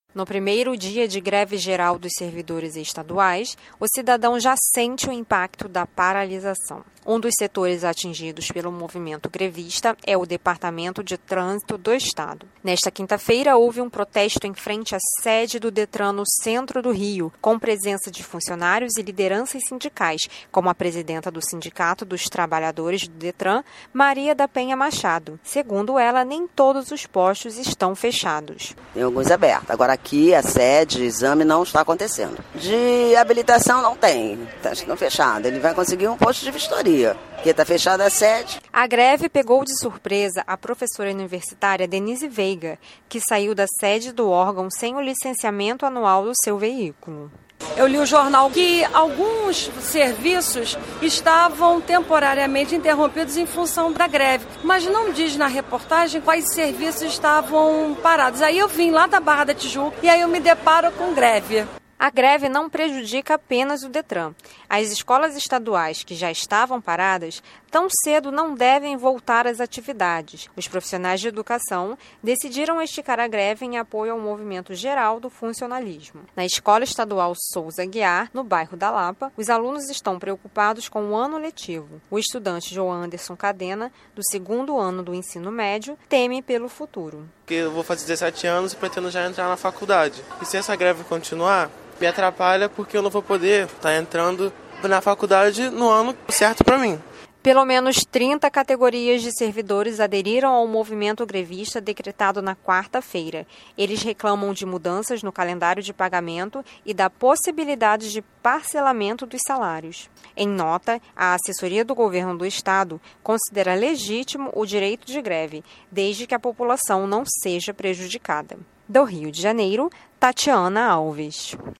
No primeiro dia de greve geral dos servidores estaduais, o cidadão já sente o impacto da paralisação. Um dos setores atingidos pelo movimento grevista é o Departamento de Trânsito do Estado. Nesta quinta-feira, houve um protesto em frente à sede do Detran no centro do Rio, com presença de funcionários e lideranças sindicais, como a presidenta do Sindicato dos Trabalhadores do Detran, Maria da Penha Machado. Segundo ela, nem todos os postos estão fechados. Tem alguns abertos. Agora aqui, a sede, exame não está acontecendo. De habilitação não tem, estão fechados. Ele vai conseguir um posto de vistoria, porque está fechada a sede. A greve pegou de surpresa a professora universitária Denise Veiga, que saiu da sede do órgão sem o licenciamento anual do seu veículo. Eu li o jornal que alguns serviços estavam temporariamente interrompidos em função da greve, mas não diz na reportagem quais serviços estavam parados. Aí eu vim lá da Barra da Tijuca e aí eu me deparo com greve. A greve não prejudica apenas o Detran. As escolas estaduais que já estavam paradas, tão cedo não devem voltar às atividades. Os profissionais de educação decidiram esticar a greve em apoio ao movimento geral do funcionalismo. Na Escola Estadual Souza Aguiar, no bairro da Lapa, os alunos estão preocupados com o ano letivo. O estudante João Anderson Cadena, do 2º ano do ensino médio, teme pelo futuro. Eu vou fazer 17 anos e pretendo já entrar na faculdade. E se essa greve continuar, me atrapalha porque eu não vou poder estar entrando na faculdade no ano certo para mim. Pelo menos 30 categorias de servidores aderiram ao movimento grevista decretado na quarta-feira. Eles reclamam de mudanças no calendário de pagamento e da possibilidade de parcelamento dos salários. Em nota, a assessoria do governo do estado considera legítimo o direito de greve, desde que a população não seja prejudicada. Do Rio de Janeiro, Tatiana Alves.